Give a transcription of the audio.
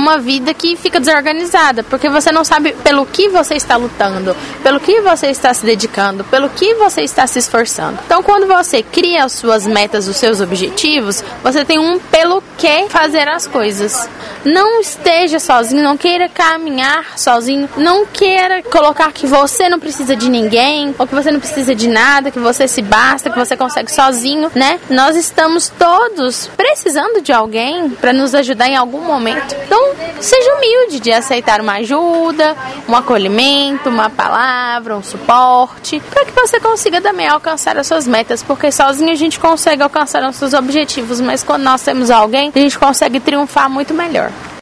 uma vida que fica desorganizada, porque você não sabe pelo que você está lutando, pelo que você está se dedicando, pelo que você está se esforçando. Então, quando você cria as suas metas, os seus objetivos, você tem um pelo que fazer as coisas. Não esteja sozinho, não queira caminhar sozinho, não queira colocar que você não precisa de ninguém, ou que você não precisa de nada, que você se basta, que você consegue sozinho, né? Nós estamos todos precisando de alguém para nos ajudar em algum momento. Então, seja humilde de aceitar uma ajuda, um acolhimento, uma palavra, um suporte, para que você consiga também alcançar as suas metas, porque sozinho a gente consegue alcançar os seus objetivos, mas quando nós temos alguém, a gente consegue triunfar muito melhor.